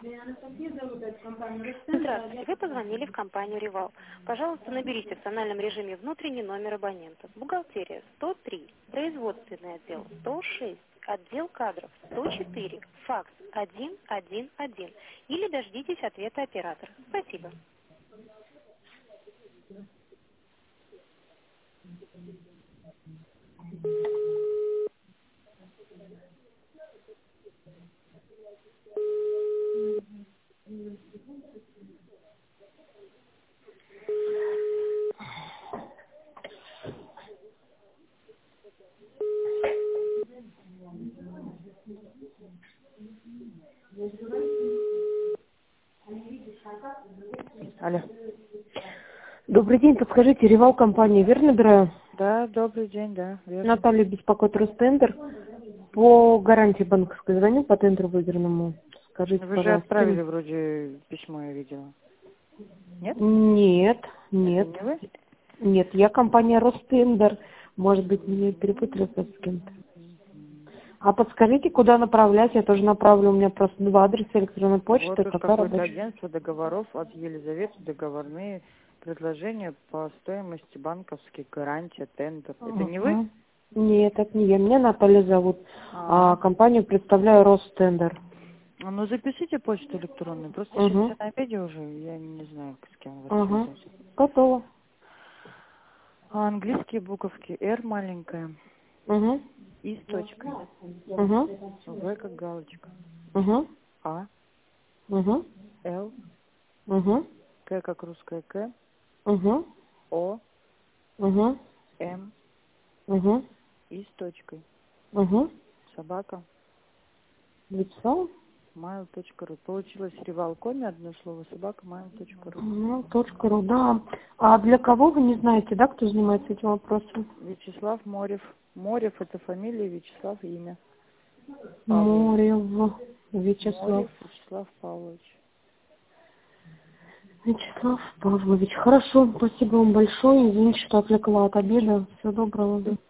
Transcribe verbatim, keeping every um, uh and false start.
Здравствуйте, вы позвонили в компанию «Ревал». Пожалуйста, наберите в тональном режиме внутренний номер абонента. Бухгалтерия сто три, производственный отдел сто шесть, отдел кадров сто четыре, факс один один один. Или дождитесь ответа оператора. Спасибо. Алло. Добрый день, подскажите, Ревал компания, верно набираю? Да, добрый день, да, верно. Наталья беспокоит Ростендер. По гарантии банковской звоню по тендеру выигранному. Скажите, Вы же пожалуйста. отправили вроде письмо, я видела. Нет? Нет, нет. Это не вы? Нет, я компания Ростендер. Может быть, меня перепутали с кем-то. А подскажите, куда направлять? Я тоже направлю. У меня просто два адреса электронной почты. Вот тут Какая какое-то рабочая? агентство договоров от Елизаветы, договорные предложения по стоимости банковских гарантий, тендер. Это не вы? Ага. Нет, это не я. Меня Наталья зовут. А, А компанию представляю Ростендер. а ну запишите почту электронную. Просто сейчас Угу. я на обеде уже, я не знаю, с кем вы Ага. связываетесь. Готово. А английские буковки R маленькая, Угу. И с точкой, Угу. В как галочка, Угу. А, Угу. Л, Угу. К как русская К, Угу. О, Угу. М, Угу. И с точкой, Угу. собака, Лицо. mail.ru. Получилось Ревалкоме, одно слово, собака, mail.ru. Ну, точка ру, да. А для кого вы не знаете, да, кто занимается этим вопросом? Вячеслав Морев. Морев это фамилия, Вячеслав имя. Павлович. Морев Вячеслав. Морев Вячеслав Павлович. Вячеслав Павлович. Хорошо, спасибо вам большое. Извините, что отвлекла от обеда. Всего доброго.